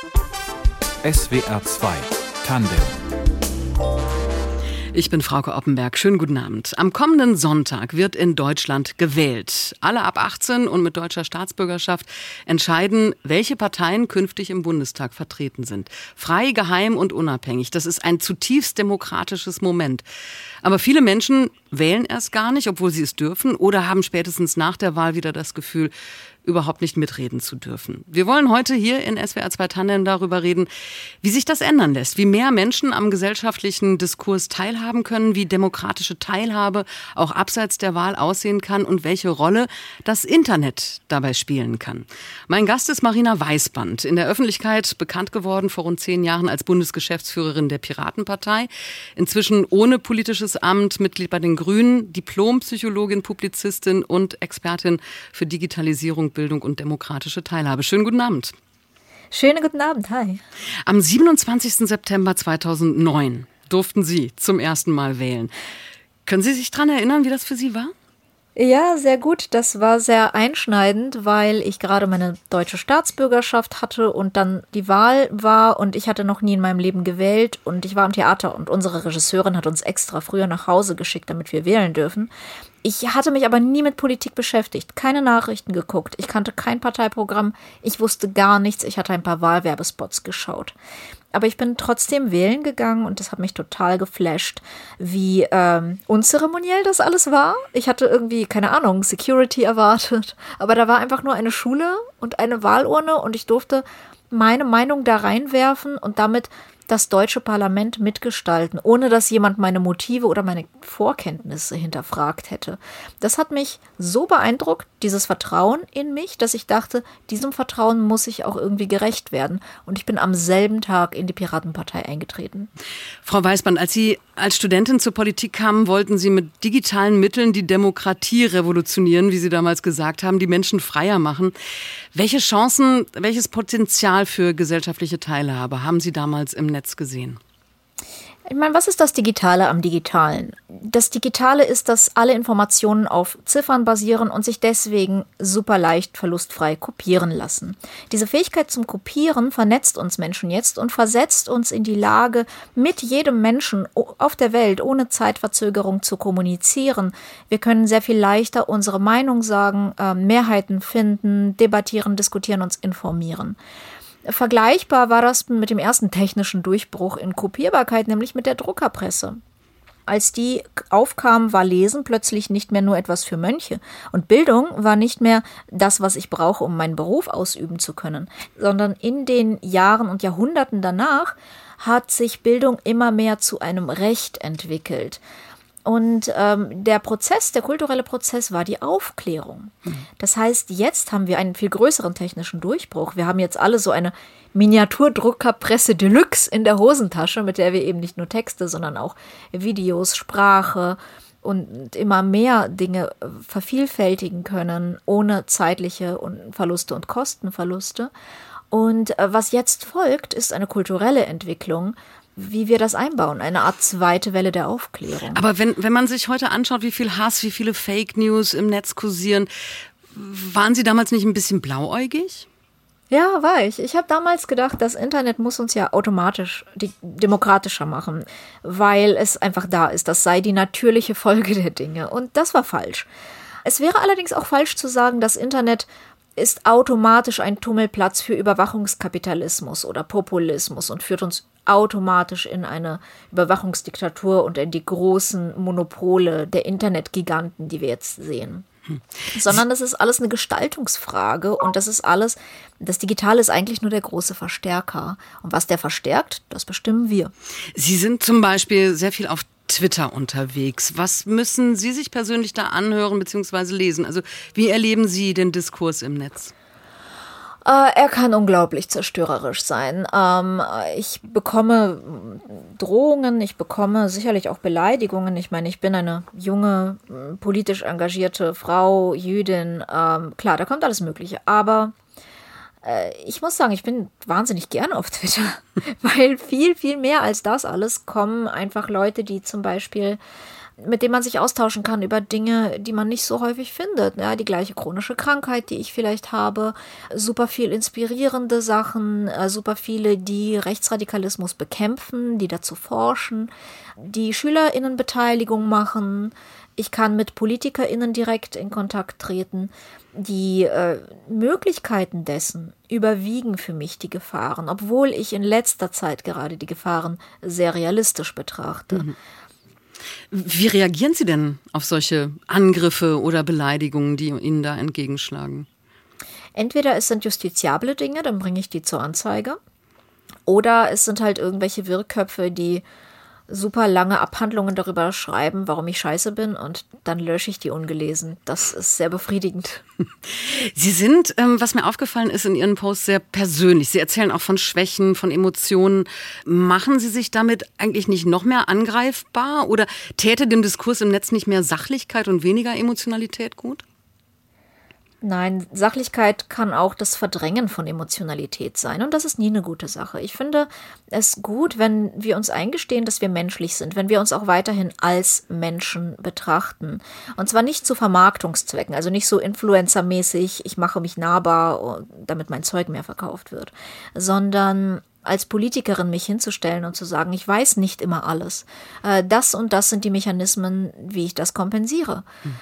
SWR 2 Tandem. Ich bin Frauke Oppenberg. Schönen guten Abend. Am kommenden Sonntag wird in Deutschland gewählt. Alle ab 18 und mit deutscher Staatsbürgerschaft entscheiden, welche Parteien künftig im Bundestag vertreten sind. Frei, geheim und unabhängig. Das ist ein zutiefst demokratisches Moment. Aber viele Menschen wählen erst gar nicht, obwohl sie es dürfen, oder haben spätestens nach der Wahl wieder das Gefühl, überhaupt nicht mitreden zu dürfen. Wir wollen heute hier in SWR 2 Tandem darüber reden, wie sich das ändern lässt, wie mehr Menschen am gesellschaftlichen Diskurs teilhaben können, wie demokratische Teilhabe auch abseits der Wahl aussehen kann und welche Rolle das Internet dabei spielen kann. Mein Gast ist Marina Weißband, in der Öffentlichkeit bekannt geworden vor rund 10 Jahren als Bundesgeschäftsführerin der Piratenpartei, inzwischen ohne politisches Amt, Mitglied bei den Grünen, Diplompsychologin, Publizistin und Expertin für Digitalisierung, Bildung und demokratische Teilhabe. Schönen guten Abend. Schönen guten Abend, hi. Am 27. September 2009 durften Sie zum ersten Mal wählen. Können Sie sich daran erinnern, wie das für Sie war? Ja, sehr gut. Das war sehr einschneidend, weil ich gerade meine deutsche Staatsbürgerschaft hatte und dann die Wahl war und ich hatte noch nie in meinem Leben gewählt und ich war am Theater und unsere Regisseurin hat uns extra früher nach Hause geschickt, damit wir wählen dürfen. Ich hatte mich aber nie mit Politik beschäftigt, keine Nachrichten geguckt, ich kannte kein Parteiprogramm, ich wusste gar nichts, ich hatte ein paar Wahlwerbespots geschaut. Aber ich bin trotzdem wählen gegangen und das hat mich total geflasht, wie unzeremoniell das alles war. Ich hatte irgendwie, keine Ahnung, Security erwartet, aber da war einfach nur eine Schule und eine Wahlurne und ich durfte meine Meinung da reinwerfen und damit das deutsche Parlament mitgestalten, ohne dass jemand meine Motive oder meine Vorkenntnisse hinterfragt hätte. Das hat mich so beeindruckt, dieses Vertrauen in mich, dass ich dachte, diesem Vertrauen muss ich auch irgendwie gerecht werden. Und ich bin am selben Tag in die Piratenpartei eingetreten. Frau Weißband, als Sie als Studentin zur Politik kamen, wollten Sie mit digitalen Mitteln die Demokratie revolutionieren, wie Sie damals gesagt haben, die Menschen freier machen. Welche Chancen, welches Potenzial für gesellschaftliche Teilhabe haben Sie damals im Netz gesehen? Ich meine, was ist das Digitale am Digitalen? Das Digitale ist, dass alle Informationen auf Ziffern basieren und sich deswegen super leicht verlustfrei kopieren lassen. Diese Fähigkeit zum Kopieren vernetzt uns Menschen jetzt und versetzt uns in die Lage, mit jedem Menschen auf der Welt ohne Zeitverzögerung zu kommunizieren. Wir können sehr viel leichter unsere Meinung sagen, Mehrheiten finden, debattieren, diskutieren, uns informieren. Vergleichbar war das mit dem ersten technischen Durchbruch in Kopierbarkeit, nämlich mit der Druckerpresse. Als die aufkam, war Lesen plötzlich nicht mehr nur etwas für Mönche. Und Bildung war nicht mehr das, was ich brauche, um meinen Beruf ausüben zu können, sondern in den Jahren und Jahrhunderten danach hat sich Bildung immer mehr zu einem Recht entwickelt. Und der kulturelle Prozess war die Aufklärung. Das heißt, jetzt haben wir einen viel größeren technischen Durchbruch. Wir haben jetzt alle so eine Miniaturdruckerpresse Deluxe in der Hosentasche, mit der wir eben nicht nur Texte, sondern auch Videos, Sprache und immer mehr Dinge vervielfältigen können, ohne zeitliche Verluste und Kostenverluste. Und was jetzt folgt, ist eine kulturelle Entwicklung, wie wir das einbauen, eine Art zweite Welle der Aufklärung. Aber wenn man sich heute anschaut, wie viel Hass, wie viele Fake News im Netz kursieren, waren Sie damals nicht ein bisschen blauäugig? Ja, war ich. Ich habe damals gedacht, das Internet muss uns ja automatisch demokratischer machen, weil es einfach da ist. Das sei die natürliche Folge der Dinge. Und das war falsch. Es wäre allerdings auch falsch zu sagen, das Internet ist automatisch ein Tummelplatz für Überwachungskapitalismus oder Populismus und führt uns automatisch in eine Überwachungsdiktatur und in die großen Monopole der Internetgiganten, die wir jetzt sehen. Sondern das ist alles eine Gestaltungsfrage und das Digitale ist eigentlich nur der große Verstärker. Und was der verstärkt, das bestimmen wir. Sie sind zum Beispiel sehr viel auf Twitter unterwegs. Was müssen Sie sich persönlich da anhören bzw. lesen? Also wie erleben Sie den Diskurs im Netz? Er kann unglaublich zerstörerisch sein. Ich bekomme Drohungen, ich bekomme sicherlich auch Beleidigungen. Ich meine, ich bin eine junge, politisch engagierte Frau, Jüdin. Klar, da kommt alles Mögliche. Aber ich muss sagen, ich bin wahnsinnig gerne auf Twitter, weil viel, viel mehr als das alles kommen einfach Leute, die zum Beispiel mit dem man sich austauschen kann über Dinge, die man nicht so häufig findet. Ja, die gleiche chronische Krankheit, die ich vielleicht habe, super viel inspirierende Sachen, super viele, die Rechtsradikalismus bekämpfen, die dazu forschen, die SchülerInnenbeteiligung machen. Ich kann mit PolitikerInnen direkt in Kontakt treten. Die Möglichkeiten dessen überwiegen für mich die Gefahren, obwohl ich in letzter Zeit gerade die Gefahren sehr realistisch betrachte. Mhm. Wie reagieren Sie denn auf solche Angriffe oder Beleidigungen, die Ihnen da entgegenschlagen? Entweder es sind justiziable Dinge, dann bringe ich die zur Anzeige. Oder es sind halt irgendwelche Wirrköpfe, die super lange Abhandlungen darüber schreiben, warum ich scheiße bin, und dann lösche ich die ungelesen. Das ist sehr befriedigend. Sie sind, was mir aufgefallen ist in Ihren Posts, sehr persönlich. Sie erzählen auch von Schwächen, von Emotionen. Machen Sie sich damit eigentlich nicht noch mehr angreifbar? Oder täte dem Diskurs im Netz nicht mehr Sachlichkeit und weniger Emotionalität gut? Nein, Sachlichkeit kann auch das Verdrängen von Emotionalität sein, und das ist nie eine gute Sache. Ich finde es gut, wenn wir uns eingestehen, dass wir menschlich sind, wenn wir uns auch weiterhin als Menschen betrachten. Und zwar nicht zu Vermarktungszwecken, also nicht so influencermäßig, ich mache mich nahbar, damit mein Zeug mehr verkauft wird, sondern als Politikerin mich hinzustellen und zu sagen, ich weiß nicht immer alles. Das und das sind die Mechanismen, wie ich das kompensiere.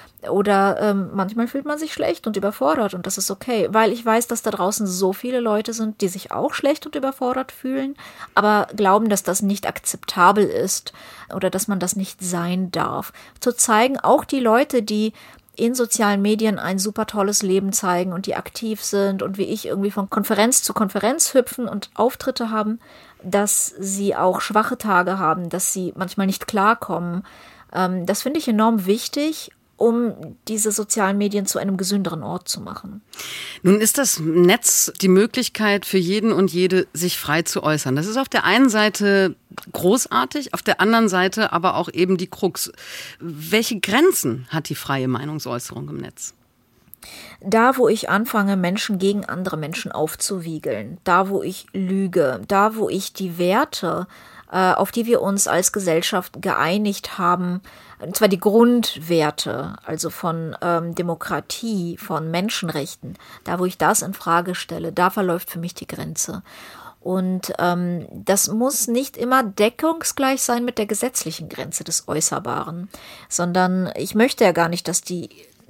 Oder manchmal fühlt man sich schlecht und überfordert, und das ist okay, weil ich weiß, dass da draußen so viele Leute sind, die sich auch schlecht und überfordert fühlen, aber glauben, dass das nicht akzeptabel ist oder dass man das nicht sein darf. Zu zeigen, auch die Leute, die in sozialen Medien ein super tolles Leben zeigen und die aktiv sind und wie ich irgendwie von Konferenz zu Konferenz hüpfen und Auftritte haben, dass sie auch schwache Tage haben, dass sie manchmal nicht klarkommen. Das finde ich enorm wichtig, um diese sozialen Medien zu einem gesünderen Ort zu machen. Nun ist das Netz die Möglichkeit für jeden und jede, sich frei zu äußern. Das ist auf der einen Seite großartig, auf der anderen Seite aber auch eben die Krux. Welche Grenzen hat die freie Meinungsäußerung im Netz? Da, wo ich anfange, Menschen gegen andere Menschen aufzuwiegeln, da, wo ich lüge, da, wo ich die Werte, auf die wir uns als Gesellschaft geeinigt haben, und zwar die Grundwerte, also von Demokratie, von Menschenrechten, da, wo ich das in Frage stelle, da verläuft für mich die Grenze. Und das muss nicht immer deckungsgleich sein mit der gesetzlichen Grenze des Äußerbaren, sondern ich möchte ja gar nicht, dass die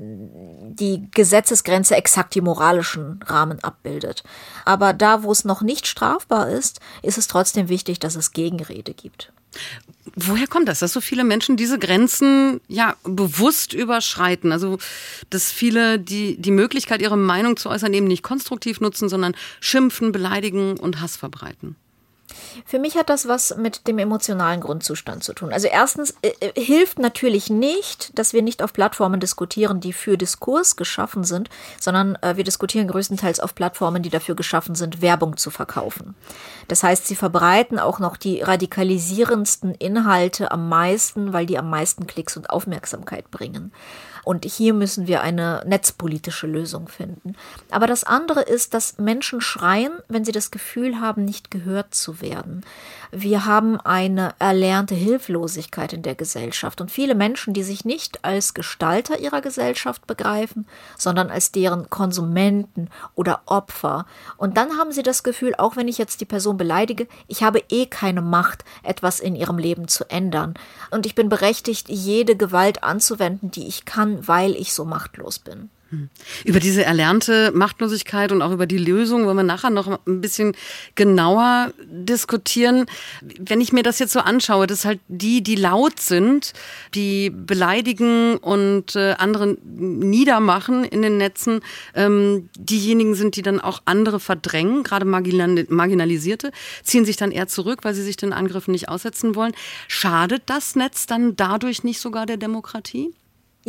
Gesetzesgrenze exakt die moralischen Rahmen abbildet. Aber da, wo es noch nicht strafbar ist, ist es trotzdem wichtig, dass es Gegenrede gibt. Woher kommt das, dass so viele Menschen diese Grenzen ja bewusst überschreiten? Also, dass viele die Möglichkeit, ihre Meinung zu äußern, eben nicht konstruktiv nutzen, sondern schimpfen, beleidigen und Hass verbreiten? Für mich hat das was mit dem emotionalen Grundzustand zu tun. Also erstens hilft natürlich nicht, dass wir nicht auf Plattformen diskutieren, die für Diskurs geschaffen sind, sondern wir diskutieren größtenteils auf Plattformen, die dafür geschaffen sind, Werbung zu verkaufen. Das heißt, sie verbreiten auch noch die radikalisierendsten Inhalte am meisten, weil die am meisten Klicks und Aufmerksamkeit bringen. Und hier müssen wir eine netzpolitische Lösung finden. Aber das andere ist, dass Menschen schreien, wenn sie das Gefühl haben, nicht gehört zu werden. Wir haben eine erlernte Hilflosigkeit in der Gesellschaft und viele Menschen, die sich nicht als Gestalter ihrer Gesellschaft begreifen, sondern als deren Konsumenten oder Opfer. Und dann haben sie das Gefühl, auch wenn ich jetzt die Person beleidige, ich habe eh keine Macht, etwas in ihrem Leben zu ändern. Und ich bin berechtigt, jede Gewalt anzuwenden, die ich kann, weil ich so machtlos bin. Über diese erlernte Machtlosigkeit und auch über die Lösung wollen wir nachher noch ein bisschen genauer diskutieren. Wenn ich mir das jetzt so anschaue, dass halt die laut sind, die beleidigen und andere niedermachen in den Netzen, diejenigen sind, die dann auch andere verdrängen, gerade Marginalisierte, ziehen sich dann eher zurück, weil sie sich den Angriffen nicht aussetzen wollen. Schadet das Netz dann dadurch nicht sogar der Demokratie? Ja,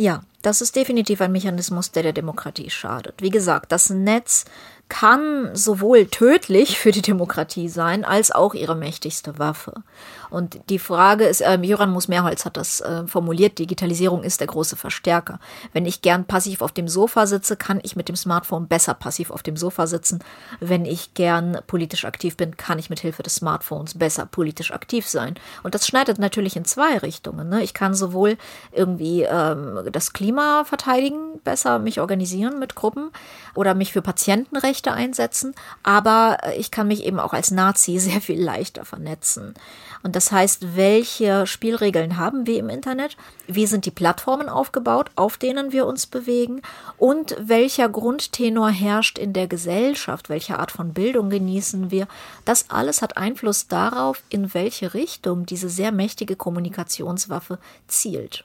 Das ist definitiv ein Mechanismus, der Demokratie schadet. Wie gesagt, das Netz kann sowohl tödlich für die Demokratie sein, als auch ihre mächtigste Waffe. Und die Frage ist, Jöran Moos-Merholz hat das formuliert, Digitalisierung ist der große Verstärker. Wenn ich gern passiv auf dem Sofa sitze, kann ich mit dem Smartphone besser passiv auf dem Sofa sitzen. Wenn ich gern politisch aktiv bin, kann ich mit Hilfe des Smartphones besser politisch aktiv sein. Und das schneidet natürlich in zwei Richtungen. Ne? Ich kann sowohl irgendwie das Klima verteidigen, besser mich organisieren mit Gruppen oder mich für Patientenrechte einsetzen, aber ich kann mich eben auch als Nazi sehr viel leichter vernetzen. Und das heißt, welche Spielregeln haben wir im Internet? Wie sind die Plattformen aufgebaut, auf denen wir uns bewegen? Und welcher Grundtenor herrscht in der Gesellschaft? Welche Art von Bildung genießen wir? Das alles hat Einfluss darauf, in welche Richtung diese sehr mächtige Kommunikationswaffe zielt.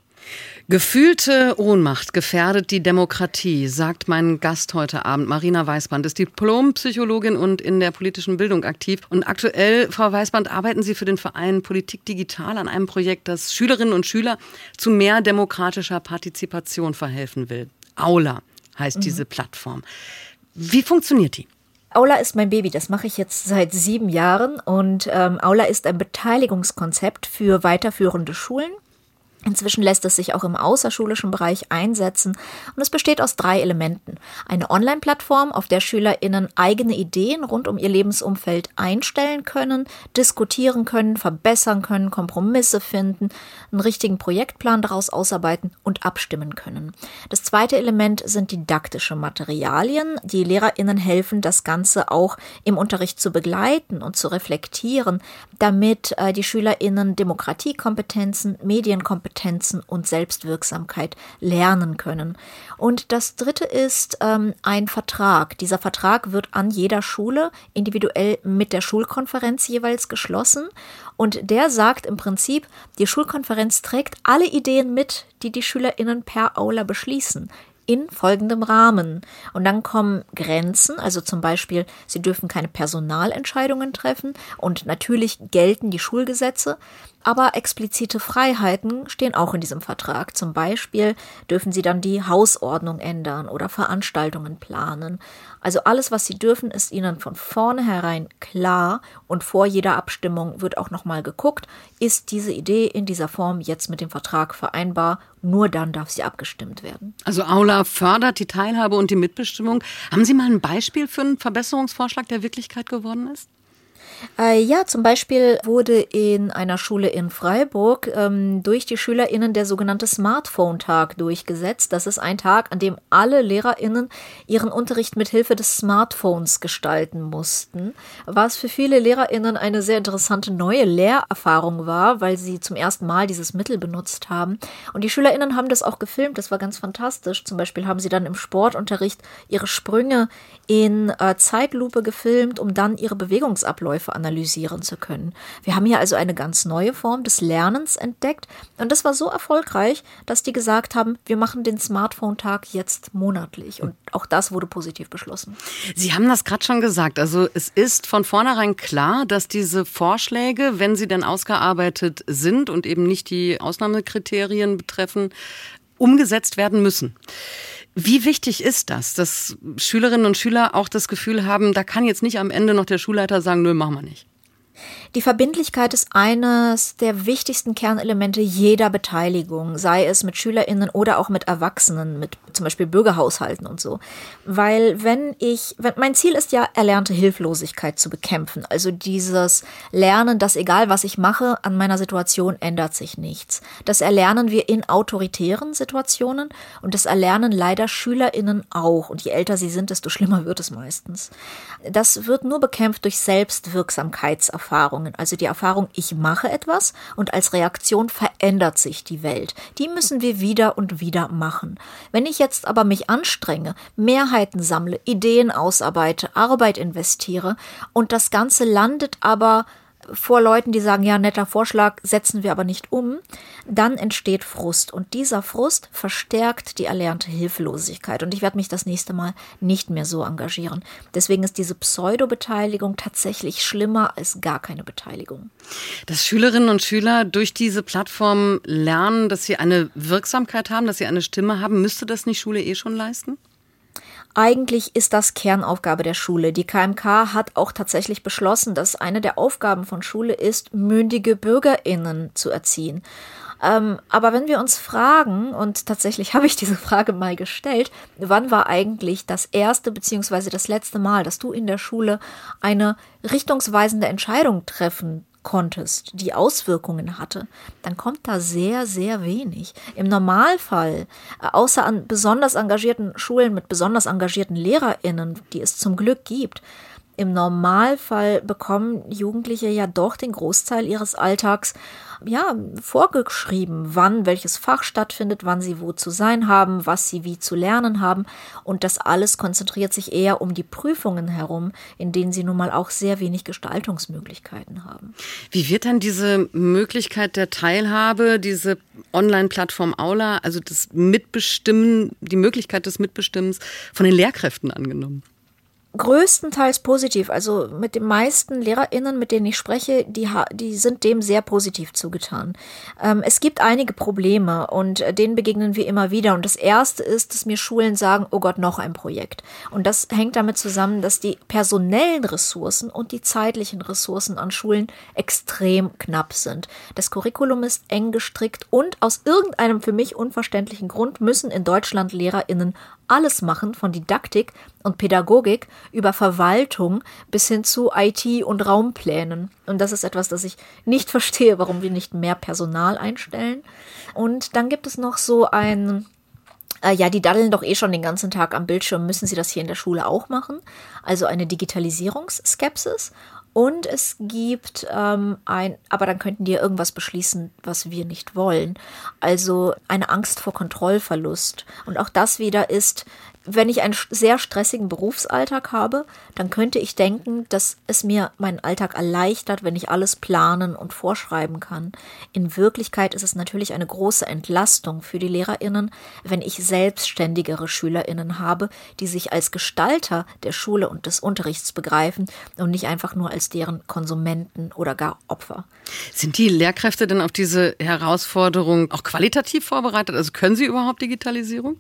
Gefühlte Ohnmacht gefährdet die Demokratie, sagt mein Gast heute Abend. Marina Weißband ist Diplompsychologin und in der politischen Bildung aktiv. Und aktuell, Frau Weißband, arbeiten Sie für den Verein Politik Digital an einem Projekt, das Schülerinnen und Schüler zu mehr demokratischer Partizipation verhelfen will. Aula heißt diese Plattform. Wie funktioniert die? Aula ist mein Baby, das mache ich jetzt seit 7 Jahren. Und Aula ist ein Beteiligungskonzept für weiterführende Schulen. Inzwischen lässt es sich auch im außerschulischen Bereich einsetzen und es besteht aus 3 Elementen. Eine Online-Plattform, auf der SchülerInnen eigene Ideen rund um ihr Lebensumfeld einstellen können, diskutieren können, verbessern können, Kompromisse finden, einen richtigen Projektplan daraus ausarbeiten und abstimmen können. Das zweite Element sind didaktische Materialien. Die LehrerInnen helfen, das Ganze auch im Unterricht zu begleiten und zu reflektieren, damit die SchülerInnen Demokratiekompetenzen, Medienkompetenzen und Selbstwirksamkeit lernen können. Und das dritte ist ein Vertrag. Dieser Vertrag wird an jeder Schule individuell mit der Schulkonferenz jeweils geschlossen. Und der sagt im Prinzip, die Schulkonferenz trägt alle Ideen mit, die die SchülerInnen per Aula beschließen. In folgendem Rahmen. Und dann kommen Grenzen, also zum Beispiel, sie dürfen keine Personalentscheidungen treffen und natürlich gelten die Schulgesetze, aber explizite Freiheiten stehen auch in diesem Vertrag. Zum Beispiel dürfen sie dann die Hausordnung ändern oder Veranstaltungen planen. Also alles, was sie dürfen, ist ihnen von vornherein klar und vor jeder Abstimmung wird auch nochmal geguckt, ist diese Idee in dieser Form jetzt mit dem Vertrag vereinbar? Nur dann darf sie abgestimmt werden. Also Aula fördert die Teilhabe und die Mitbestimmung. Haben Sie mal ein Beispiel für einen Verbesserungsvorschlag, der Wirklichkeit geworden ist? Ja, zum Beispiel wurde in einer Schule in Freiburg durch die SchülerInnen der sogenannte Smartphone-Tag durchgesetzt. Das ist ein Tag, an dem alle LehrerInnen ihren Unterricht mit Hilfe des Smartphones gestalten mussten. Was für viele LehrerInnen eine sehr interessante neue Lehrerfahrung war, weil sie zum ersten Mal dieses Mittel benutzt haben. Und die SchülerInnen haben das auch gefilmt, das war ganz fantastisch. Zum Beispiel haben sie dann im Sportunterricht ihre Sprünge in Zeitlupe gefilmt, um dann ihre Bewegungsabläufe analysieren zu können. Wir haben hier also eine ganz neue Form des Lernens entdeckt und das war so erfolgreich, dass die gesagt haben, wir machen den Smartphone-Tag jetzt monatlich und auch das wurde positiv beschlossen. Sie haben das gerade schon gesagt, also es ist von vornherein klar, dass diese Vorschläge, wenn sie denn ausgearbeitet sind und eben nicht die Ausnahmekriterien betreffen, umgesetzt werden müssen. Wie wichtig ist das, dass Schülerinnen und Schüler auch das Gefühl haben, da kann jetzt nicht am Ende noch der Schulleiter sagen, nö, machen wir nicht? Die Verbindlichkeit ist eines der wichtigsten Kernelemente jeder Beteiligung, sei es mit SchülerInnen oder auch mit Erwachsenen, mit zum Beispiel Bürgerhaushalten und so. Weil mein Ziel ist ja, erlernte Hilflosigkeit zu bekämpfen. Also dieses Lernen, dass egal was ich mache, an meiner Situation ändert sich nichts. Das erlernen wir in autoritären Situationen und das erlernen leider SchülerInnen auch. Und je älter sie sind, desto schlimmer wird es meistens. Das wird nur bekämpft durch Selbstwirksamkeitserfahrungen. Also die Erfahrung, ich mache etwas und als Reaktion verändert sich die Welt. Die müssen wir wieder und wieder machen. Wenn ich jetzt aber mich anstrenge, Mehrheiten sammle, Ideen ausarbeite, Arbeit investiere und das Ganze landet aber vor Leuten, die sagen, ja, netter Vorschlag, setzen wir aber nicht um, dann entsteht Frust. Und dieser Frust verstärkt die erlernte Hilflosigkeit. Und ich werde mich das nächste Mal nicht mehr so engagieren. Deswegen ist diese Pseudo-Beteiligung tatsächlich schlimmer als gar keine Beteiligung. Dass Schülerinnen und Schüler durch diese Plattform lernen, dass sie eine Wirksamkeit haben, dass sie eine Stimme haben, müsste das nicht Schule schon leisten? Eigentlich ist das Kernaufgabe der Schule. Die KMK hat auch tatsächlich beschlossen, dass eine der Aufgaben von Schule ist, mündige BürgerInnen zu erziehen. Aber wenn wir uns fragen, und tatsächlich habe ich diese Frage mal gestellt, wann war eigentlich das erste bzw. das letzte Mal, dass du in der Schule eine richtungsweisende Entscheidung treffen konntest, die Auswirkungen hatte, dann kommt da sehr, sehr wenig. Im Normalfall, außer an besonders engagierten Schulen mit besonders engagierten LehrerInnen, die es zum Glück gibt, im Normalfall bekommen Jugendliche ja doch den Großteil ihres Alltags vorgeschrieben, wann welches Fach stattfindet, wann sie wo zu sein haben, was sie wie zu lernen haben. Und das alles konzentriert sich eher um die Prüfungen herum, in denen sie nun mal auch sehr wenig Gestaltungsmöglichkeiten haben. Wie wird dann diese Möglichkeit der Teilhabe, diese Online-Plattform Aula, also das Mitbestimmen, die Möglichkeit des Mitbestimmens von den Lehrkräften angenommen? Größtenteils positiv. Also mit den meisten LehrerInnen, mit denen ich spreche, die sind dem sehr positiv zugetan. Es gibt einige Probleme und denen begegnen wir immer wieder. Und das erste ist, dass mir Schulen sagen, oh Gott, noch ein Projekt. Und das hängt damit zusammen, dass die personellen Ressourcen und die zeitlichen Ressourcen an Schulen extrem knapp sind. Das Curriculum ist eng gestrickt und aus irgendeinem für mich unverständlichen Grund müssen in Deutschland LehrerInnen alles machen, von Didaktik und Pädagogik über Verwaltung bis hin zu IT und Raumplänen. Und das ist etwas, das ich nicht verstehe, warum wir nicht mehr Personal einstellen. Und dann gibt es noch so die daddeln doch schon den ganzen Tag am Bildschirm, müssen sie das hier in der Schule auch machen? Also eine Digitalisierungsskepsis. Und es gibt aber dann könnten die ja irgendwas beschließen, was wir nicht wollen. Also eine Angst vor Kontrollverlust. Und auch das wieder ist, wenn ich einen sehr stressigen Berufsalltag habe, dann könnte ich denken, dass es mir meinen Alltag erleichtert, wenn ich alles planen und vorschreiben kann. In Wirklichkeit ist es natürlich eine große Entlastung für die LehrerInnen, wenn ich selbstständigere SchülerInnen habe, die sich als Gestalter der Schule und des Unterrichts begreifen und nicht einfach nur als deren Konsumenten oder gar Opfer. Sind die Lehrkräfte denn auf diese Herausforderung auch qualitativ vorbereitet? Also können sie überhaupt Digitalisierung?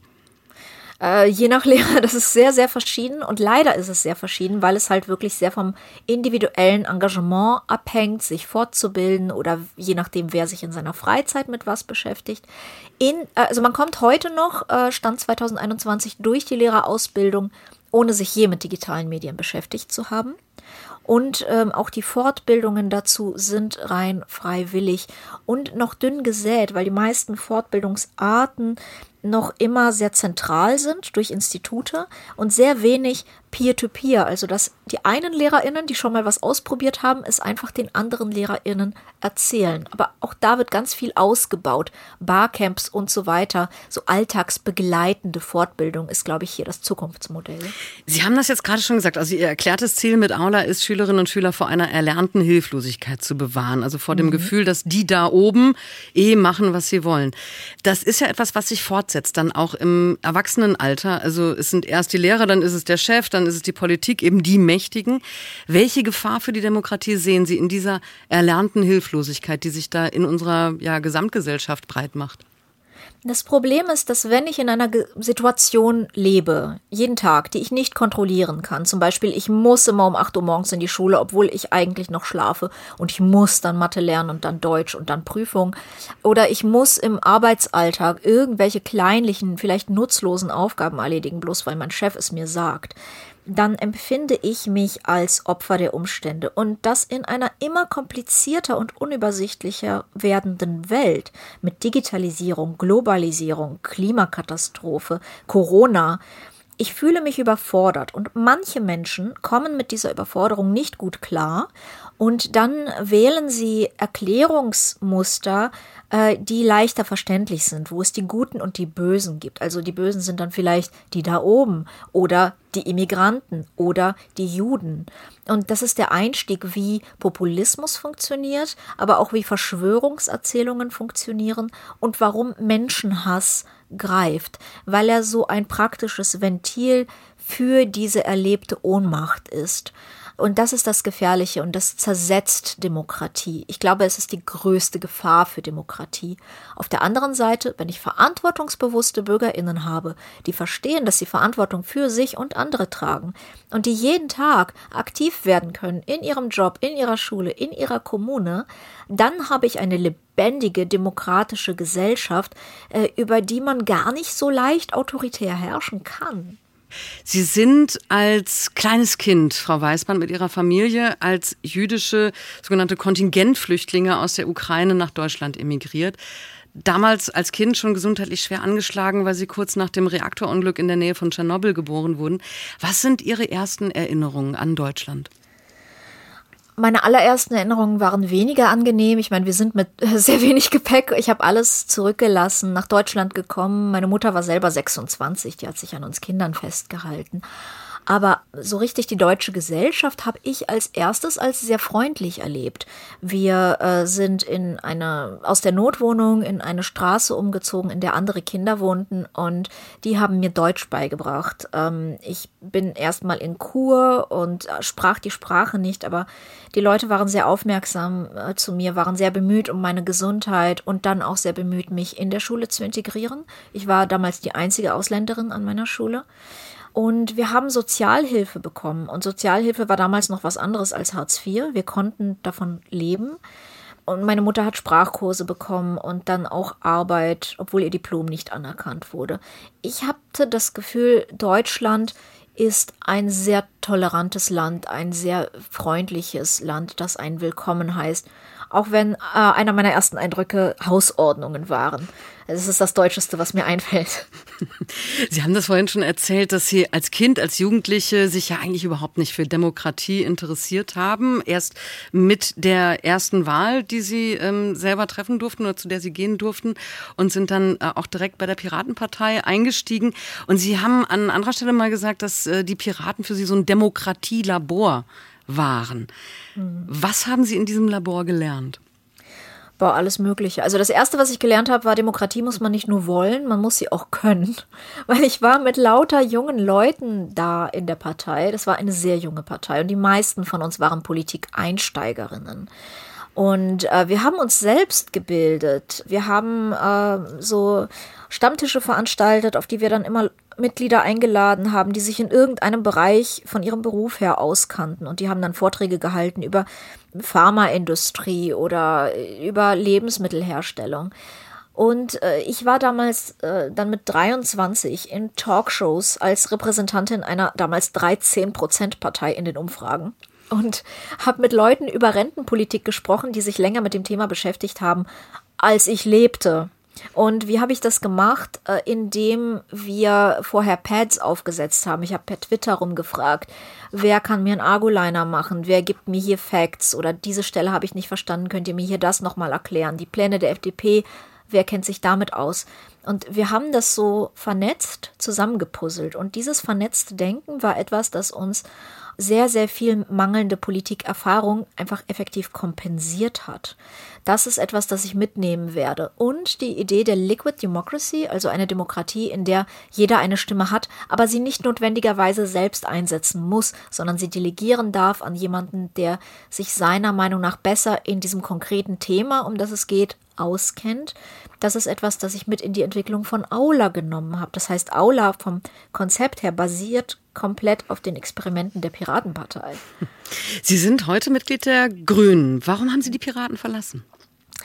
Je nach Lehrer, das ist sehr, sehr verschieden und leider ist es sehr verschieden, weil es halt wirklich sehr vom individuellen Engagement abhängt, sich fortzubilden oder je nachdem, wer sich in seiner Freizeit mit was beschäftigt. Also man kommt heute noch, Stand 2021, durch die Lehrerausbildung, ohne sich je mit digitalen Medien beschäftigt zu haben. Und auch die Fortbildungen dazu sind rein freiwillig und noch dünn gesät, weil die meisten Fortbildungsarten noch immer sehr zentral sind durch Institute und sehr wenig Peer-to-Peer, also dass die einen LehrerInnen, die schon mal was ausprobiert haben, es einfach den anderen LehrerInnen erzählen. Aber auch da wird ganz viel ausgebaut. Barcamps und so weiter, so alltagsbegleitende Fortbildung ist, glaube ich, hier das Zukunftsmodell. Sie haben das jetzt gerade schon gesagt, also Ihr erklärtes Ziel mit Aula ist, Schülerinnen und Schüler vor einer erlernten Hilflosigkeit zu bewahren, also vor dem Gefühl, dass die da oben machen, was sie wollen. Das ist ja etwas, was sich fortsetzt, dann auch im Erwachsenenalter. Also es sind erst die Lehrer, dann ist es der Chef, dann ist es die Politik, eben die Mächtigen. Welche Gefahr für die Demokratie sehen Sie in dieser erlernten Hilflosigkeit, die sich da in unserer Gesamtgesellschaft breit macht? Das Problem ist, dass wenn ich in einer Situation lebe, jeden Tag, die ich nicht kontrollieren kann, zum Beispiel ich muss immer um 8 Uhr morgens in die Schule, obwohl ich eigentlich noch schlafe und ich muss dann Mathe lernen und dann Deutsch und dann Prüfung oder ich muss im Arbeitsalltag irgendwelche kleinlichen, vielleicht nutzlosen Aufgaben erledigen, bloß weil mein Chef es mir sagt, dann empfinde ich mich als Opfer der Umstände. Und das in einer immer komplizierter und unübersichtlicher werdenden Welt mit Digitalisierung, Globalisierung, Klimakatastrophe, Corona. Ich fühle mich überfordert und manche Menschen kommen mit dieser Überforderung nicht gut klar Und dann wählen sie Erklärungsmuster, die leichter verständlich sind, wo es die Guten und die Bösen gibt. Also die Bösen sind dann vielleicht die da oben oder die Immigranten oder die Juden. Und das ist der Einstieg, wie Populismus funktioniert, aber auch wie Verschwörungserzählungen funktionieren und warum Menschenhass greift, weil er so ein praktisches Ventil für diese erlebte Ohnmacht ist. Und das ist das Gefährliche und das zersetzt Demokratie. Ich glaube, es ist die größte Gefahr für Demokratie. Auf der anderen Seite, wenn ich verantwortungsbewusste BürgerInnen habe, die verstehen, dass sie Verantwortung für sich und andere tragen und die jeden Tag aktiv werden können in ihrem Job, in ihrer Schule, in ihrer Kommune, dann habe ich eine lebendige demokratische Gesellschaft, über die man gar nicht so leicht autoritär herrschen kann. Sie sind als kleines Kind, Frau Weisband, mit Ihrer Familie als jüdische sogenannte Kontingentflüchtlinge aus der Ukraine nach Deutschland emigriert. Damals als Kind schon gesundheitlich schwer angeschlagen, weil Sie kurz nach dem Reaktorunglück in der Nähe von Tschernobyl geboren wurden. Was sind Ihre ersten Erinnerungen an Deutschland? Meine allerersten Erinnerungen waren weniger angenehm. Ich meine, wir sind mit sehr wenig Gepäck. Ich habe alles zurückgelassen, nach Deutschland gekommen. Meine Mutter war selber 26, die hat sich an uns Kindern festgehalten. Aber so richtig die deutsche Gesellschaft habe ich als erstes als sehr freundlich erlebt. Wir sind aus der Notwohnung in eine Straße umgezogen, in der andere Kinder wohnten und die haben mir Deutsch beigebracht. Ich bin erstmal in Kur und sprach die Sprache nicht, aber die Leute waren sehr aufmerksam zu mir, waren sehr bemüht um meine Gesundheit und dann auch sehr bemüht, mich in der Schule zu integrieren. Ich war damals die einzige Ausländerin an meiner Schule. Und wir haben Sozialhilfe bekommen. Und Sozialhilfe war damals noch was anderes als Hartz IV. Wir konnten davon leben. Und meine Mutter hat Sprachkurse bekommen und dann auch Arbeit, obwohl ihr Diplom nicht anerkannt wurde. Ich hatte das Gefühl, Deutschland ist ein sehr tolerantes Land, ein sehr freundliches Land, das einen willkommen heißt. Auch wenn einer meiner ersten Eindrücke Hausordnungen waren. Das ist das Deutscheste, was mir einfällt. Sie haben das vorhin schon erzählt, dass Sie als Kind, als Jugendliche sich ja eigentlich überhaupt nicht für Demokratie interessiert haben. Erst mit der ersten Wahl, die Sie selber treffen durften oder zu der Sie gehen durften und sind dann auch direkt bei der Piratenpartei eingestiegen. Und Sie haben an anderer Stelle mal gesagt, dass die Piraten für Sie so ein Demokratielabor waren. Was haben Sie in diesem Labor gelernt? Boah, alles Mögliche. Also das Erste, was ich gelernt habe, war, Demokratie muss man nicht nur wollen, man muss sie auch können. Weil ich war mit lauter jungen Leuten da in der Partei. Das war eine sehr junge Partei und die meisten von uns waren Politikeinsteigerinnen. Und wir haben uns selbst gebildet. Wir haben so Stammtische veranstaltet, auf die wir dann immer Mitglieder eingeladen haben, die sich in irgendeinem Bereich von ihrem Beruf her auskannten. Und die haben dann Vorträge gehalten über Pharmaindustrie oder über Lebensmittelherstellung. Und ich war damals dann mit 23 in Talkshows als Repräsentantin einer damals 13%-Partei in den Umfragen. Und habe mit Leuten über Rentenpolitik gesprochen, die sich länger mit dem Thema beschäftigt haben, als ich lebte. Und wie habe ich das gemacht? Indem wir vorher Pads aufgesetzt haben. Ich habe per Twitter rumgefragt, wer kann mir einen Argoliner machen? Wer gibt mir hier Facts? Oder diese Stelle habe ich nicht verstanden, könnt ihr mir hier das nochmal erklären? Die Pläne der FDP, wer kennt sich damit aus? Und wir haben das so vernetzt zusammengepuzzelt. Und dieses vernetzte Denken war etwas, das uns sehr, sehr viel mangelnde Politikerfahrung einfach effektiv kompensiert hat. Das ist etwas, das ich mitnehmen werde. Und die Idee der Liquid Democracy, also eine Demokratie, in der jeder eine Stimme hat, aber sie nicht notwendigerweise selbst einsetzen muss, sondern sie delegieren darf an jemanden, der sich seiner Meinung nach besser in diesem konkreten Thema, um das es geht, auskennt. Das ist etwas, das ich mit in die Entwicklung von Aula genommen habe. Das heißt, Aula vom Konzept her basiert komplett auf den Experimenten der Piratenpartei. Sie sind heute Mitglied der Grünen. Warum haben Sie die Piraten verlassen?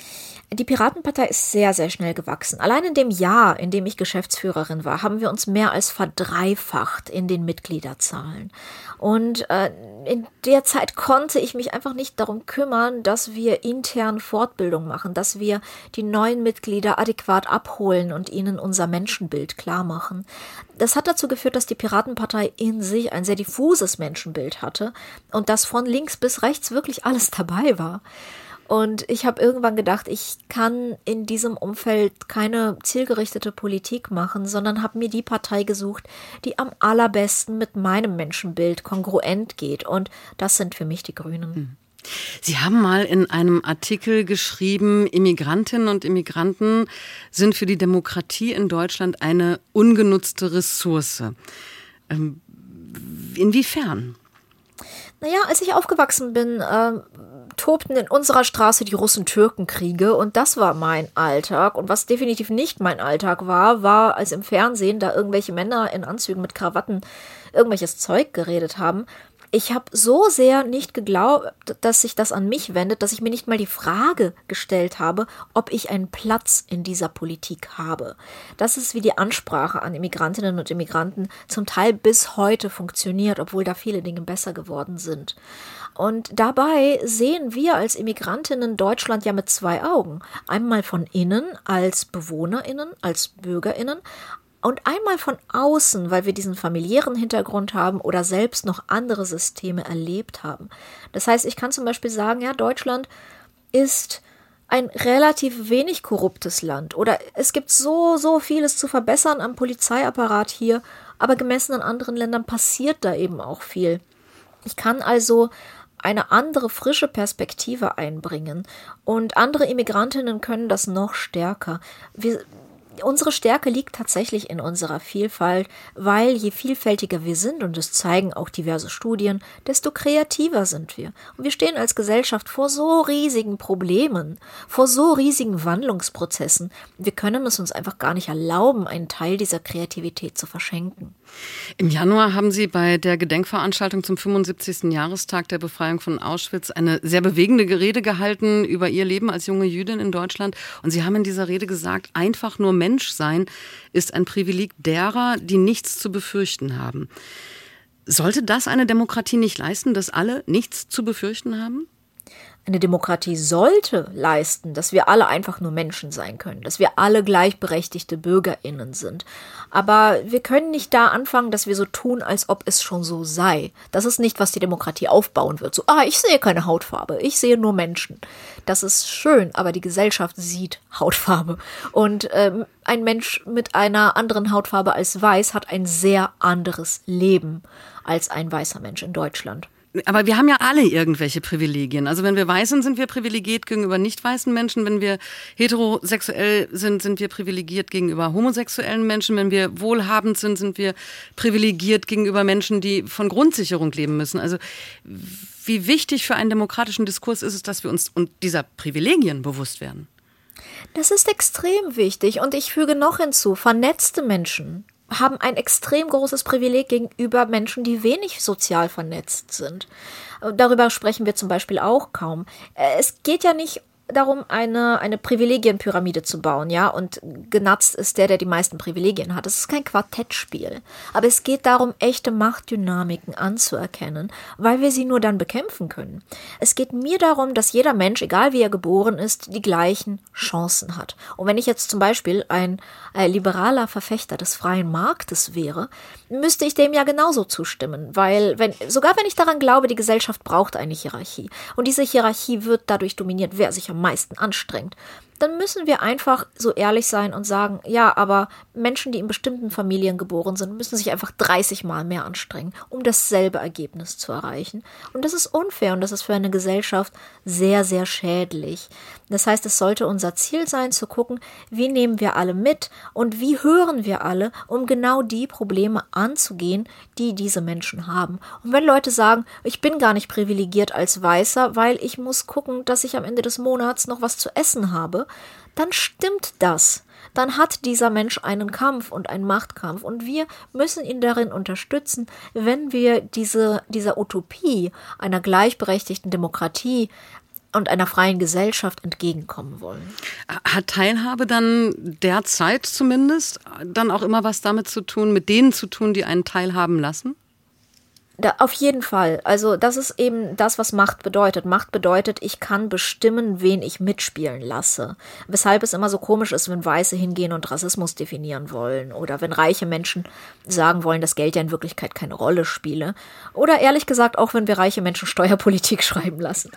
Die Piratenpartei ist sehr, sehr schnell gewachsen. Allein in dem Jahr, in dem ich Geschäftsführerin war, haben wir uns mehr als verdreifacht in den Mitgliederzahlen. Und in der Zeit konnte ich mich einfach nicht darum kümmern, dass wir intern Fortbildung machen, dass wir die neuen Mitglieder adäquat abholen und ihnen unser Menschenbild klar machen. Das hat dazu geführt, dass die Piratenpartei in sich ein sehr diffuses Menschenbild hatte und dass von links bis rechts wirklich alles dabei war. Und ich habe irgendwann gedacht, ich kann in diesem Umfeld keine zielgerichtete Politik machen, sondern habe mir die Partei gesucht, die am allerbesten mit meinem Menschenbild kongruent geht. Und das sind für mich die Grünen. Sie haben mal in einem Artikel geschrieben, Immigrantinnen und Immigranten sind für die Demokratie in Deutschland eine ungenutzte Ressource. Inwiefern? Naja, als ich aufgewachsen bin, tobten in unserer Straße die Russen-Türken-Kriege und das war mein Alltag. Und was definitiv nicht mein Alltag war, als im Fernsehen da irgendwelche Männer in Anzügen mit Krawatten irgendwelches Zeug geredet haben. Ich habe so sehr nicht geglaubt, dass sich das an mich wendet, dass ich mir nicht mal die Frage gestellt habe, ob ich einen Platz in dieser Politik habe. Das ist, wie die Ansprache an Immigrantinnen und Immigranten zum Teil bis heute funktioniert, obwohl da viele Dinge besser geworden sind. Und dabei sehen wir als Immigrantinnen Deutschland ja mit zwei Augen. Einmal von innen als BewohnerInnen, als BürgerInnen, und einmal von außen, weil wir diesen familiären Hintergrund haben oder selbst noch andere Systeme erlebt haben. Das heißt, ich kann zum Beispiel sagen, ja, Deutschland ist ein relativ wenig korruptes Land oder es gibt so vieles zu verbessern am Polizeiapparat hier, aber gemessen an anderen Ländern passiert da eben auch viel. Ich kann also eine andere, frische Perspektive einbringen und andere Immigrantinnen können das noch stärker. Unsere Stärke liegt tatsächlich in unserer Vielfalt, weil je vielfältiger wir sind, und das zeigen auch diverse Studien, desto kreativer sind wir. Und wir stehen als Gesellschaft vor so riesigen Problemen, vor so riesigen Wandlungsprozessen. Wir können es uns einfach gar nicht erlauben, einen Teil dieser Kreativität zu verschenken. Im Januar haben Sie bei der Gedenkveranstaltung zum 75. Jahrestag der Befreiung von Auschwitz eine sehr bewegende Rede gehalten über Ihr Leben als junge Jüdin in Deutschland. Und Sie haben in dieser Rede gesagt, einfach nur Mensch sein ist ein Privileg derer, die nichts zu befürchten haben. Sollte das eine Demokratie nicht leisten, dass alle nichts zu befürchten haben? Eine Demokratie sollte leisten, dass wir alle einfach nur Menschen sein können, dass wir alle gleichberechtigte BürgerInnen sind. Aber wir können nicht da anfangen, dass wir so tun, als ob es schon so sei. Das ist nicht, was die Demokratie aufbauen wird. So, ich sehe keine Hautfarbe, ich sehe nur Menschen. Das ist schön, aber die Gesellschaft sieht Hautfarbe. Und ein Mensch mit einer anderen Hautfarbe als weiß hat ein sehr anderes Leben als ein weißer Mensch in Deutschland. Aber wir haben ja alle irgendwelche Privilegien. Also wenn wir weiß sind, sind wir privilegiert gegenüber nicht weißen Menschen. Wenn wir heterosexuell sind, sind wir privilegiert gegenüber homosexuellen Menschen. Wenn wir wohlhabend sind, sind wir privilegiert gegenüber Menschen, die von Grundsicherung leben müssen. Also wie wichtig für einen demokratischen Diskurs ist es, dass wir uns dieser Privilegien bewusst werden? Das ist extrem wichtig. Und ich füge noch hinzu, vernetzte Menschen haben ein extrem großes Privileg gegenüber Menschen, die wenig sozial vernetzt sind. Darüber sprechen wir zum Beispiel auch kaum. Es geht ja nicht darum, eine Privilegienpyramide zu bauen, ja, und genatzt ist der die meisten Privilegien hat. Es ist kein Quartettspiel, aber es geht darum, echte Machtdynamiken anzuerkennen, weil wir sie nur dann bekämpfen können. Es geht mir darum, dass jeder Mensch, egal wie er geboren ist, die gleichen Chancen hat. Und wenn ich jetzt zum Beispiel ein liberaler Verfechter des freien Marktes wäre, müsste ich dem ja genauso zustimmen, weil sogar wenn ich daran glaube, die Gesellschaft braucht eine Hierarchie und diese Hierarchie wird dadurch dominiert, wer sich am meisten anstrengt, dann müssen wir einfach so ehrlich sein und sagen, ja, aber Menschen, die in bestimmten Familien geboren sind, müssen sich einfach 30 Mal mehr anstrengen, um dasselbe Ergebnis zu erreichen. Und das ist unfair und das ist für eine Gesellschaft sehr, sehr schädlich. Das heißt, es sollte unser Ziel sein, zu gucken, wie nehmen wir alle mit und wie hören wir alle, um genau die Probleme anzugehen, die diese Menschen haben. Und wenn Leute sagen, ich bin gar nicht privilegiert als Weißer, weil ich muss gucken, dass ich am Ende des Monats noch was zu essen habe, dann stimmt das. Dann hat dieser Mensch einen Kampf und einen Machtkampf und wir müssen ihn darin unterstützen, wenn wir dieser Utopie einer gleichberechtigten Demokratie und einer freien Gesellschaft entgegenkommen wollen. Hat Teilhabe dann derzeit zumindest dann auch immer was damit zu tun, mit denen zu tun, die einen teilhaben lassen? Auf jeden Fall. Also das ist eben das, was Macht bedeutet. Macht bedeutet, ich kann bestimmen, wen ich mitspielen lasse. Weshalb es immer so komisch ist, wenn Weiße hingehen und Rassismus definieren wollen. Oder wenn reiche Menschen sagen wollen, dass Geld ja in Wirklichkeit keine Rolle spiele. Oder ehrlich gesagt auch, wenn wir reiche Menschen Steuerpolitik schreiben lassen.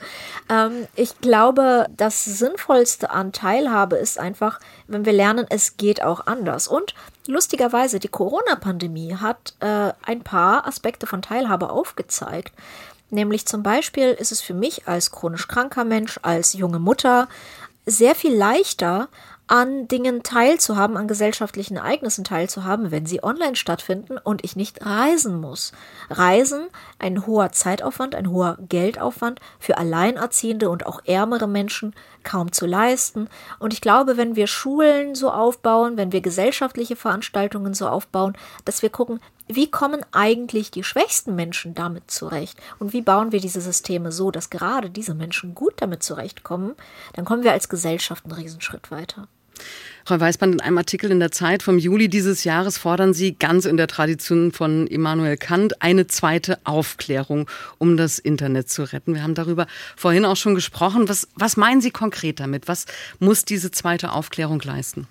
Ich glaube, das Sinnvollste an Teilhabe ist einfach, wenn wir lernen, es geht auch anders. Und lustigerweise, die Corona-Pandemie hat ein paar Aspekte von Teilhabe aufgezeigt. Nämlich zum Beispiel ist es für mich als chronisch kranker Mensch, als junge Mutter sehr viel leichter, an Dingen teilzuhaben, an gesellschaftlichen Ereignissen teilzuhaben, wenn sie online stattfinden und ich nicht reisen muss. Reisen, ein hoher Zeitaufwand, ein hoher Geldaufwand für Alleinerziehende und auch ärmere Menschen kaum zu leisten. Und ich glaube, wenn wir Schulen so aufbauen, wenn wir gesellschaftliche Veranstaltungen so aufbauen, dass wir gucken, wie kommen eigentlich die schwächsten Menschen damit zurecht? Und wie bauen wir diese Systeme so, dass gerade diese Menschen gut damit zurechtkommen? Dann kommen wir als Gesellschaft einen Riesenschritt weiter. Frau Weißband, in einem Artikel in der Zeit vom Juli dieses Jahres fordern Sie, ganz in der Tradition von Immanuel Kant, eine zweite Aufklärung, um das Internet zu retten. Wir haben darüber vorhin auch schon gesprochen. Was meinen Sie konkret damit? Was muss diese zweite Aufklärung leisten?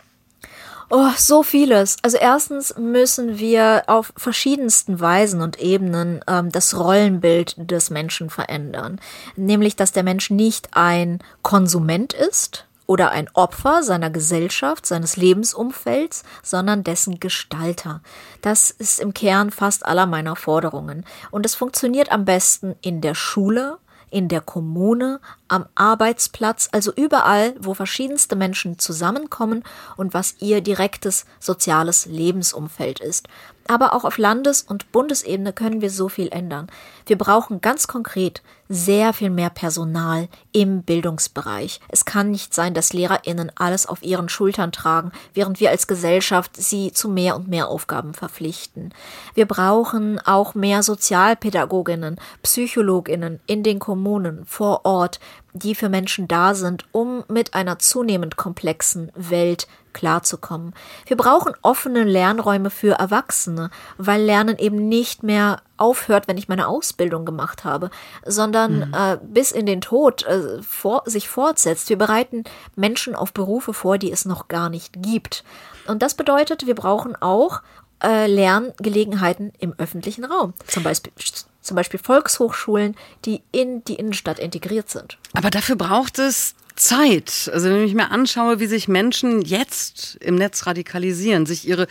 Oh, so vieles. Also erstens müssen wir auf verschiedensten Weisen und Ebenen das Rollenbild des Menschen verändern. Nämlich, dass der Mensch nicht ein Konsument ist oder ein Opfer seiner Gesellschaft, seines Lebensumfelds, sondern dessen Gestalter. Das ist im Kern fast aller meiner Forderungen. Und es funktioniert am besten in der Schule, in der Kommune, am Arbeitsplatz, also überall, wo verschiedenste Menschen zusammenkommen und was ihr direktes soziales Lebensumfeld ist. Aber auch auf Landes- und Bundesebene können wir so viel ändern. Wir brauchen ganz konkret sehr viel mehr Personal im Bildungsbereich. Es kann nicht sein, dass LehrerInnen alles auf ihren Schultern tragen, während wir als Gesellschaft sie zu mehr und mehr Aufgaben verpflichten. Wir brauchen auch mehr Sozialpädagoginnen, PsychologInnen in den Kommunen, vor Ort, die für Menschen da sind, um mit einer zunehmend komplexen Welt klarzukommen. Wir brauchen offene Lernräume für Erwachsene, weil Lernen eben nicht mehr aufhört, wenn ich meine Ausbildung gemacht habe, sondern bis in den Tod sich fortsetzt. Wir bereiten Menschen auf Berufe vor, die es noch gar nicht gibt. Und das bedeutet, wir brauchen auch Lerngelegenheiten im öffentlichen Raum. Zum Beispiel Volkshochschulen, die in die Innenstadt integriert sind. Aber dafür braucht es Zeit. Also wenn ich mir anschaue, wie sich Menschen jetzt im Netz radikalisieren, sich ihre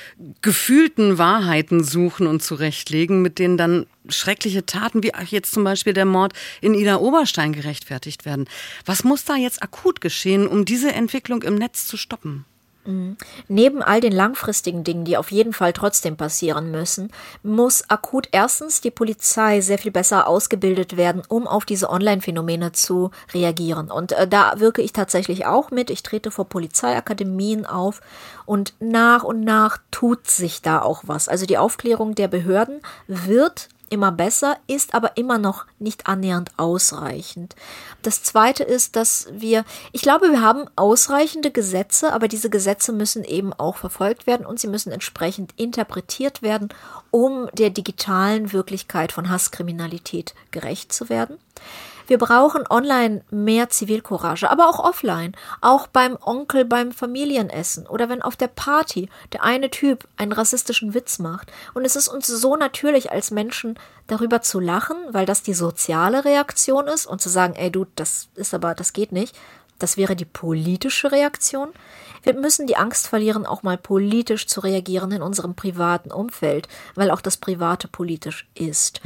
gefühlten Wahrheiten suchen und zurechtlegen, mit denen dann schreckliche Taten wie jetzt zum Beispiel der Mord in Ida Oberstein gerechtfertigt werden. Was muss da jetzt akut geschehen, um diese Entwicklung im Netz zu stoppen? Neben all den langfristigen Dingen, die auf jeden Fall trotzdem passieren müssen, muss akut erstens die Polizei sehr viel besser ausgebildet werden, um auf diese Online-Phänomene zu reagieren. Und da wirke ich tatsächlich auch mit. Ich trete vor Polizeiakademien auf und nach tut sich da auch was. Also die Aufklärung der Behörden wird immer besser, ist aber immer noch nicht annähernd ausreichend. Das Zweite ist, ich glaube, wir haben ausreichende Gesetze, aber diese Gesetze müssen eben auch verfolgt werden und sie müssen entsprechend interpretiert werden, um der digitalen Wirklichkeit von Hasskriminalität gerecht zu werden. Wir brauchen online mehr Zivilcourage, aber auch offline, auch beim Onkel beim Familienessen oder wenn auf der Party der eine Typ einen rassistischen Witz macht. Und es ist uns so natürlich als Menschen darüber zu lachen, weil das die soziale Reaktion ist und zu sagen, ey du, das geht nicht. Das wäre die politische Reaktion. Wir müssen die Angst verlieren, auch mal politisch zu reagieren in unserem privaten Umfeld, weil auch das Private politisch ist.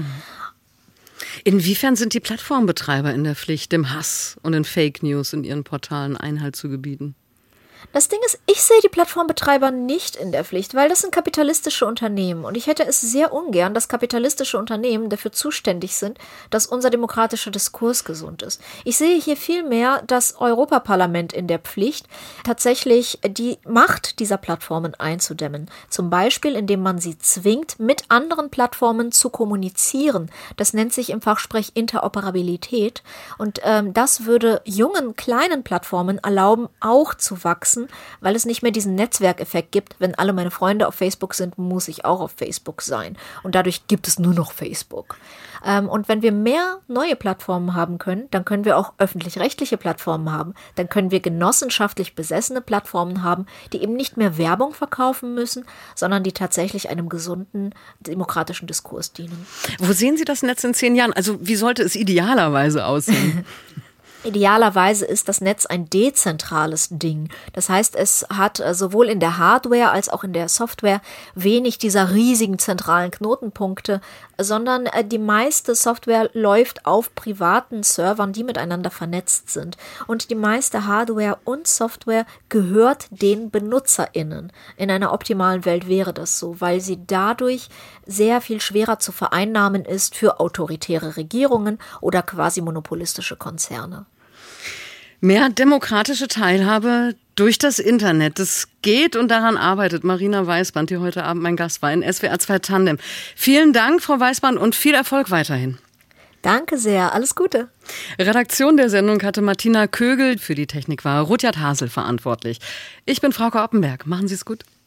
Inwiefern sind die Plattformbetreiber in der Pflicht, dem Hass und den Fake News in ihren Portalen Einhalt zu gebieten? Das Ding ist, ich sehe die Plattformbetreiber nicht in der Pflicht, weil das sind kapitalistische Unternehmen. Und ich hätte es sehr ungern, dass kapitalistische Unternehmen dafür zuständig sind, dass unser demokratischer Diskurs gesund ist. Ich sehe hier vielmehr das Europaparlament in der Pflicht, tatsächlich die Macht dieser Plattformen einzudämmen. Zum Beispiel, indem man sie zwingt, mit anderen Plattformen zu kommunizieren. Das nennt sich im Fachsprech Interoperabilität. Und das würde jungen, kleinen Plattformen erlauben, auch zu wachsen, weil es nicht mehr diesen Netzwerkeffekt gibt. Wenn alle meine Freunde auf Facebook sind, muss ich auch auf Facebook sein. Und dadurch gibt es nur noch Facebook. Und wenn wir mehr neue Plattformen haben können, dann können wir auch öffentlich-rechtliche Plattformen haben. Dann können wir genossenschaftlich besessene Plattformen haben, die eben nicht mehr Werbung verkaufen müssen, sondern die tatsächlich einem gesunden, demokratischen Diskurs dienen. Wo sehen Sie das Netz in 10 Jahren? Also wie sollte es idealerweise aussehen? Idealerweise ist das Netz ein dezentrales Ding. Das heißt, es hat sowohl in der Hardware als auch in der Software wenig dieser riesigen zentralen Knotenpunkte, sondern die meiste Software läuft auf privaten Servern, die miteinander vernetzt sind. Und die meiste Hardware und Software gehört den BenutzerInnen. In einer optimalen Welt wäre das so, weil sie dadurch sehr viel schwerer zu vereinnahmen ist für autoritäre Regierungen oder quasi monopolistische Konzerne. Mehr demokratische Teilhabe durch das Internet. Das geht und daran arbeitet Marina Weißband, die heute Abend mein Gast war in SWR 2 Tandem. Vielen Dank, Frau Weißband, und viel Erfolg weiterhin. Danke sehr, alles Gute. Redaktion der Sendung hatte Martina Kögel. Für die Technik war Rudyard Hasel verantwortlich. Ich bin Frauke Oppenberg. Machen Sie es gut.